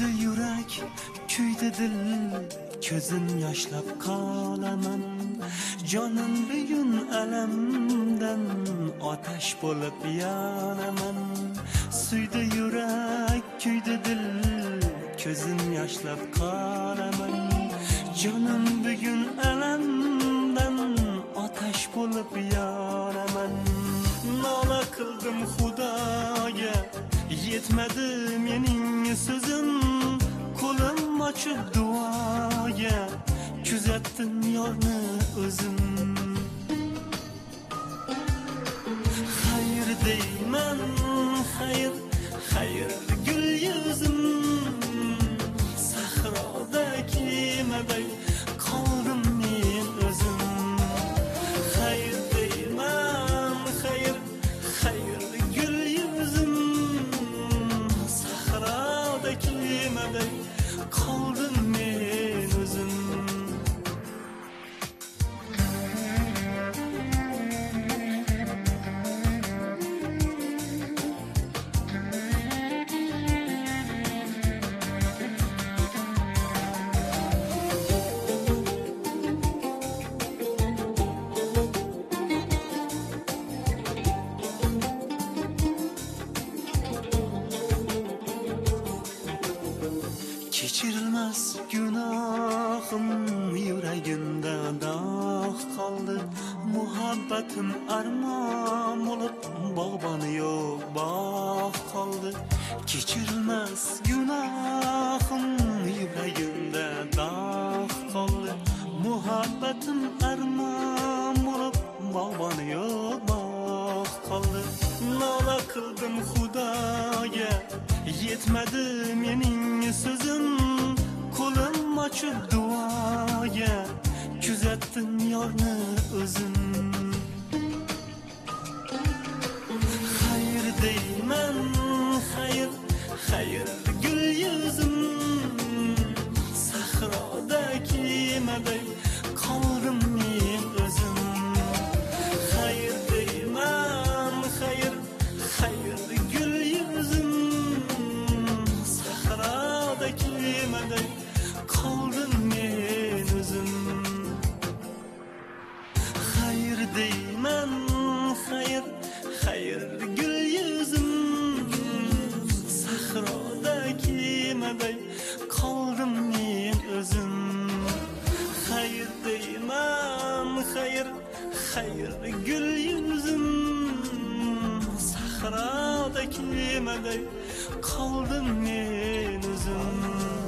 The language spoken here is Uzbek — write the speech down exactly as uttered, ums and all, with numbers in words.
Suydi yurak, kuydi dil, ko'zim yoshlab qolaman. Jonim bugun alamdan otash bo'lib yonaman. Suydi yurak, kuydi dil, ko'zim yoshlab qolaman. Jonim bugun alamdan otash bo'lib yonaman. Nola qildim Xudoga, yetmadi mening so'zim. Qo'lim ochib duoga, kuzatdim yorni o'zim. Xayr deyman, xayr, xayr gul yuzim. Sahroda kemaday qoldim men o'zim. Xayr deyman, xayr, xayr gul yuzim. Sahroda kemaday qoldim men o'zim. Kechirilmas gunohim yuragimda dog' qoldi. Muhabbatim armon bo'lib bog'boni yo'q bog' qoldi. Kechirilmas gunohim yuragimda dog' qoldi. Muhabbatim armon bo'lib bog'boni yo'q bog' qoldi. Nola qildim Xudoga, yetmadi mening so'zim. Qo'lim ochib duoga, kuzatdim yorni o'zim. Xayr deyman, xayr, xayr gul yuzim. Sahroda kemaday qoldim men o'zim. Xayr deyman, xayr, xayr gul yuzim. Sahroda kemaday qoldim men o'zim. Xayr deyman, xayr, xayr gul yuzim. Sahroda kemaday qoldim men o'zim. Xayr deyman, xayr, xayr gul yuzim. Sahroda kemaday qoldim men o'zim.